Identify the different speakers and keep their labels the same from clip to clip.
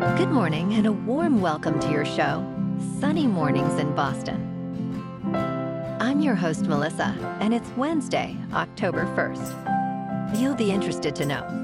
Speaker 1: Good morning and a warm welcome to your show, Sunny Mornings in Boston. I'm your host, Melissa, and it's Wednesday, October 1st. You'll be interested to know.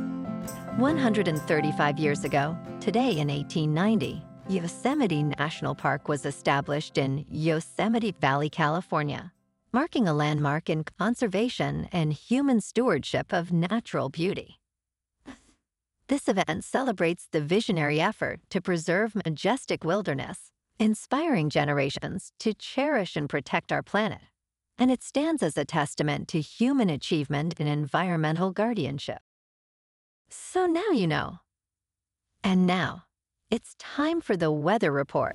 Speaker 1: 135 years ago, today in 1890, Yosemite National Park was established in Yosemite Valley, California, marking a landmark in conservation and human stewardship of natural beauty. This event celebrates the visionary effort to preserve majestic wilderness, inspiring generations to cherish and protect our planet, and it stands as a testament to human achievement in environmental guardianship. So now you know. And now, it's time for the weather report.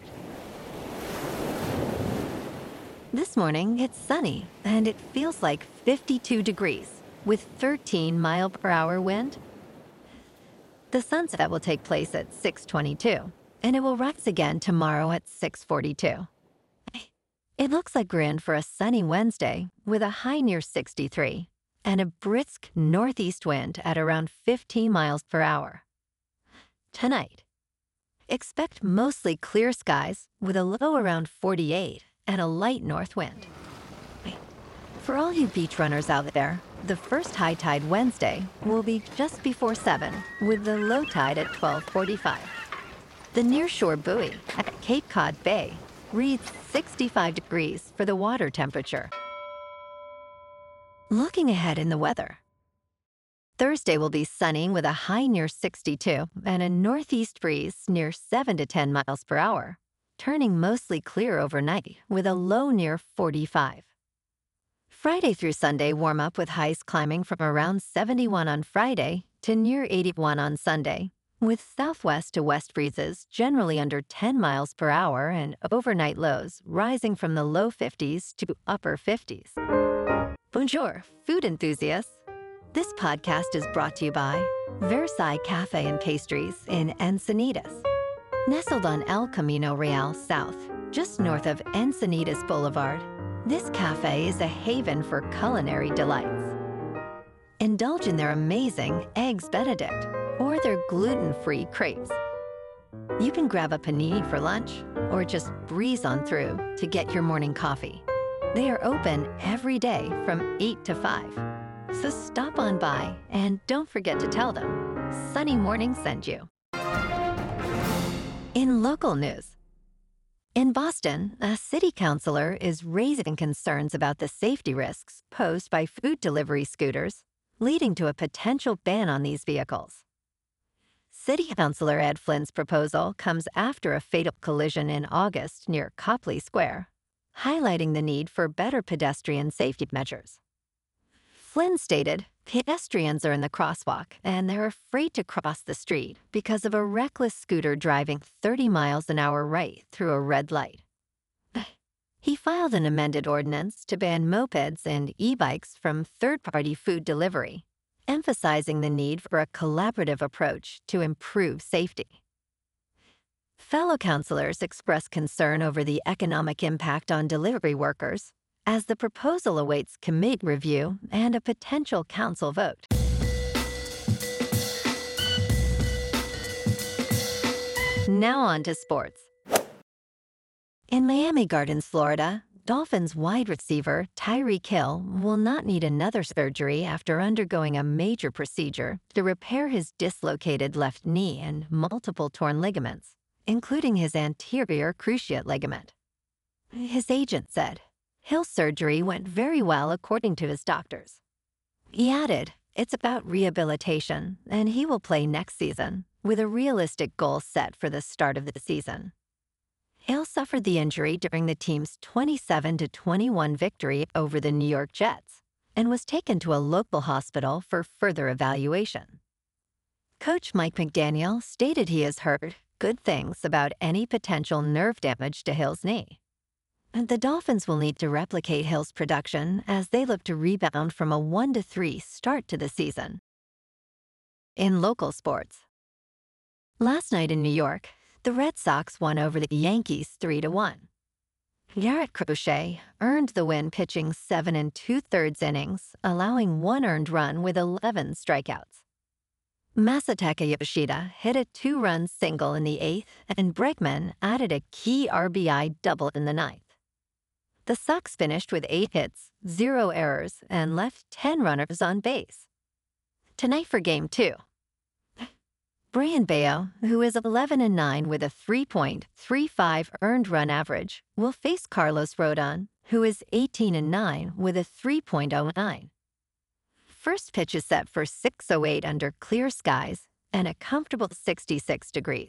Speaker 1: This morning, it's sunny, and it feels like 52 degrees, with 13-mile-per-hour wind. The sunset will take place at 6:22, and it will rise again tomorrow at 6:42. It looks like we're in for a sunny Wednesday with a high near 63 and a brisk northeast wind at around 15 miles per hour. Tonight, expect mostly clear skies with a low around 48 and a light north wind. For all you beach runners out there, the first high tide Wednesday will be just before 7, with the low tide at 12:45. The nearshore buoy at Cape Cod Bay reads 65 degrees for the water temperature. Looking ahead in the weather. Thursday will be sunny with a high near 62 and a northeast breeze near 7 to 10 miles per hour, turning mostly clear overnight with a low near 45. Friday through Sunday warm up with highs climbing from around 71 on Friday to near 81 on Sunday, with southwest to west breezes generally under 10 miles per hour and overnight lows rising from the low 50s to upper 50s. Bonjour, food enthusiasts. This podcast is brought to you by Versailles Cafe and Pastries in Encinitas. Nestled on El Camino Real South, just north of Encinitas Boulevard, this cafe is a haven for culinary delights. Indulge in their amazing Eggs Benedict or their gluten-free crepes. You can grab a panini for lunch or just breeze on through to get your morning coffee. They are open every day from 8 to 5. So stop on by and don't forget to tell them Sunny Morning sent you. In local news, in Boston, a city councilor is raising concerns about the safety risks posed by food delivery scooters, leading to a potential ban on these vehicles. City Councilor Ed Flynn's proposal comes after a fatal collision in August near Copley Square, highlighting the need for better pedestrian safety measures. Flynn stated, pedestrians are in the crosswalk and they're afraid to cross the street because of a reckless scooter driving 30 miles an hour right through a red light. He filed an amended ordinance to ban mopeds and e-bikes from third-party food delivery, emphasizing the need for a collaborative approach to improve safety. Fellow councilors expressed concern over the economic impact on delivery workers, as the proposal awaits committee review and a potential council vote. Now on to sports. In Miami Gardens, Florida, Dolphins wide receiver Tyreek Hill will not need another surgery after undergoing a major procedure to repair his dislocated left knee and multiple torn ligaments, including his anterior cruciate ligament. His agent said, Hill's surgery went very well according to his doctors. He added, it's about rehabilitation, and he will play next season, with a realistic goal set for the start of the season. Hill suffered the injury during the team's 27-21 victory over the New York Jets and was taken to a local hospital for further evaluation. Coach Mike McDaniel stated he has heard good things about any potential nerve damage to Hill's knee. The Dolphins will need to replicate Hill's production as they look to rebound from a 1-3 start to the season. In local sports. Last night in New York, the Red Sox won over the Yankees 3-1. Garrett Crochet earned the win pitching 7 2/3 innings, allowing 1 earned run with 11 strikeouts. Masataka Yoshida hit a 2-run single in the 8th, and Bregman added a key RBI double in the 9th. The Sox finished with 8 hits, 0 errors, and left 10 runners on base. Tonight for Game 2. Brayan Bello, who is 11-9 with a 3.35 earned run average, will face Carlos Rodon, who is 18-9 with a 3.09. First pitch is set for 6:08 under clear skies and a comfortable 66 degrees.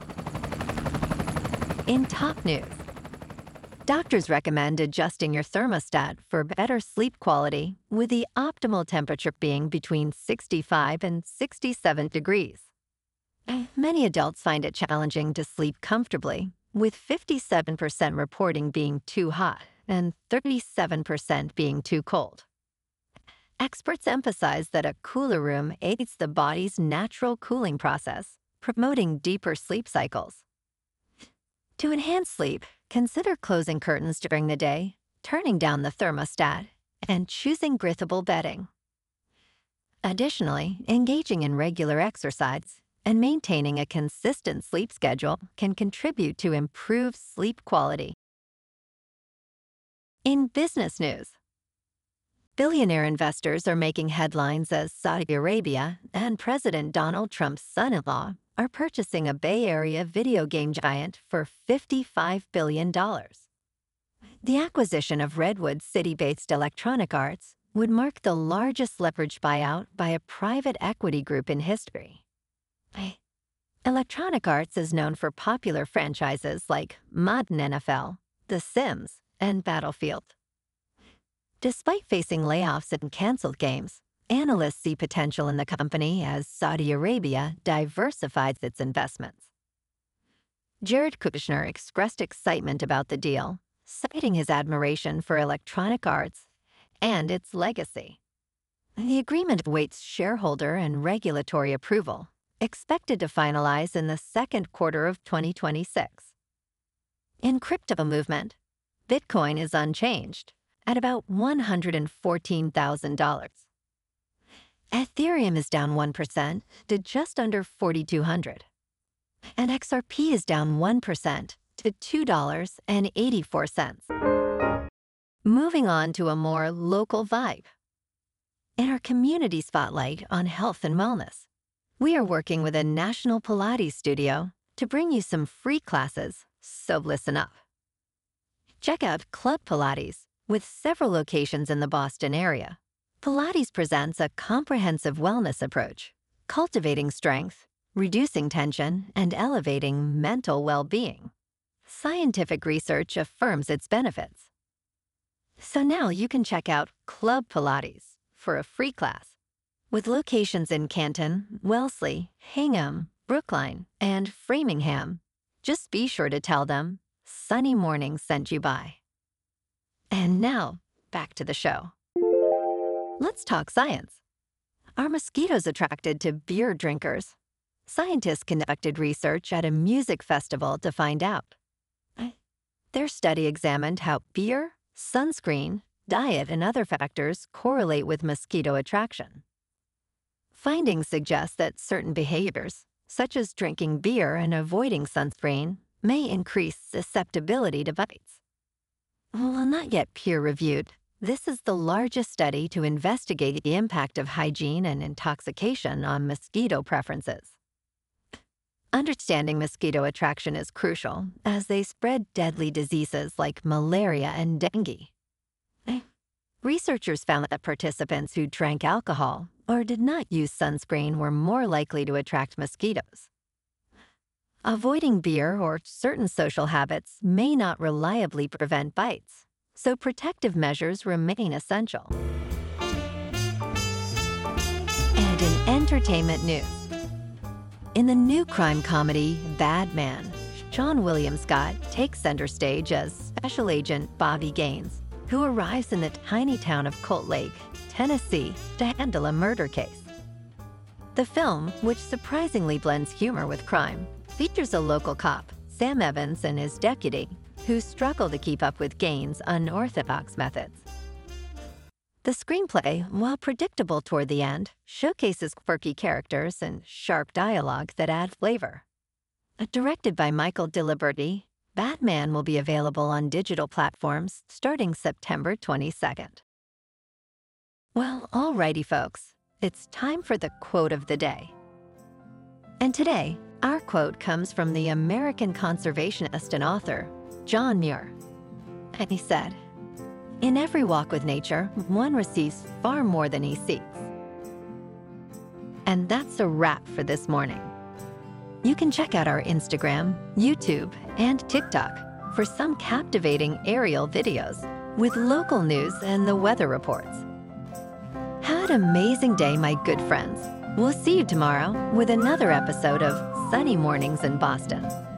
Speaker 1: In top news, doctors recommend adjusting your thermostat for better sleep quality, with the optimal temperature being between 65 and 67 degrees. Many adults find it challenging to sleep comfortably, with 57% reporting being too hot and 37% being too cold. Experts emphasize that a cooler room aids the body's natural cooling process, promoting deeper sleep cycles. To enhance sleep, consider closing curtains during the day, turning down the thermostat, and choosing breathable bedding. Additionally, engaging in regular exercise and maintaining a consistent sleep schedule can contribute to improved sleep quality. In business news, billionaire investors are making headlines as Saudi Arabia and President Donald Trump's son-in-law are purchasing a Bay Area video game giant for $55 billion. The acquisition of Redwood City-based Electronic Arts would mark the largest leveraged buyout by a private equity group in history. Electronic Arts is known for popular franchises like Madden NFL, The Sims, and Battlefield. Despite facing layoffs and canceled games, analysts see potential in the company as Saudi Arabia diversifies its investments. Jared Kushner expressed excitement about the deal, citing his admiration for Electronic Arts and its legacy. The agreement awaits shareholder and regulatory approval, expected to finalize in the second quarter of 2026. In crypto movement, Bitcoin is unchanged at about $114,000. Ethereum is down 1% to just under 4,200. And XRP is down 1% to $2.84. Moving on to a more local vibe. In our community spotlight on health and wellness, we are working with a national Pilates studio to bring you some free classes, so listen up. Check out Club Pilates, with several locations in the Boston area. Pilates presents a comprehensive wellness approach, cultivating strength, reducing tension, and elevating mental well-being. Scientific research affirms its benefits. So now you can check out Club Pilates for a free class. With locations in Canton, Wellesley, Hingham, Brookline, and Framingham, just be sure to tell them Sunny Morning sent you by. And now, back to the show. Let's talk science. Are mosquitoes attracted to beer drinkers? Scientists conducted research at a music festival to find out. Their study examined how beer, sunscreen, diet, and other factors correlate with mosquito attraction. Findings suggest that certain behaviors, such as drinking beer and avoiding sunscreen, may increase susceptibility to bites. While not yet peer-reviewed, this is the largest study to investigate the impact of hygiene and intoxication on mosquito preferences. Understanding mosquito attraction is crucial, as they spread deadly diseases like malaria and dengue. Researchers found that participants who drank alcohol or did not use sunscreen were more likely to attract mosquitoes. Avoiding beer or certain social habits may not reliably prevent bites, so protective measures remain essential. And in entertainment news, in the new crime comedy Bad Man, Seann William Scott takes center stage as Special Agent Bobby Gaines, who arrives in the tiny town of Colt Lake, Tennessee, to handle a murder case. The film, which surprisingly blends humor with crime, features a local cop, Sam Evans, and his deputy, who struggle to keep up with Gaines' unorthodox methods. The screenplay, while predictable toward the end, showcases quirky characters and sharp dialogue that add flavor. Directed by Michael Diliberti, Batman will be available on digital platforms starting September 22nd. Well, alrighty, folks. It's time for the quote of the day. And today, our quote comes from the American conservationist and author, John Muir. And he said, "In every walk with nature, one receives far more than he seeks." And that's a wrap for this morning. You can check out our Instagram, YouTube, and TikTok for some captivating aerial videos with local news and the weather reports. Have an amazing day, my good friends. We'll see you tomorrow with another episode of Sunny Mornings in Boston.